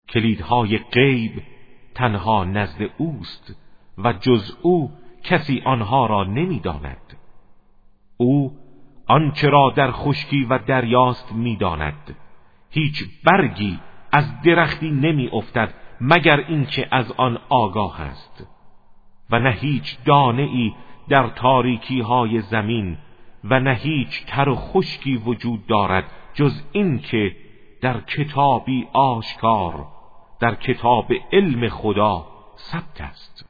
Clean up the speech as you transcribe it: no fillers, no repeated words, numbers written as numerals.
کلیدهای غیب تنها نزد اوست و جز او کسی آنها را نمی‌داند. او آنچه را در خشکی و دریاست می‌داند. هیچ برگی از درختی نمی‌افتد مگر اینکه از آن آگاه است، و نه هیچ دانه‌ای در تاریکی‌های زمین و نه هیچ تر و خشکی وجود دارد جز این که در کتابی آشکار، در کتاب علم خدا ثبت است.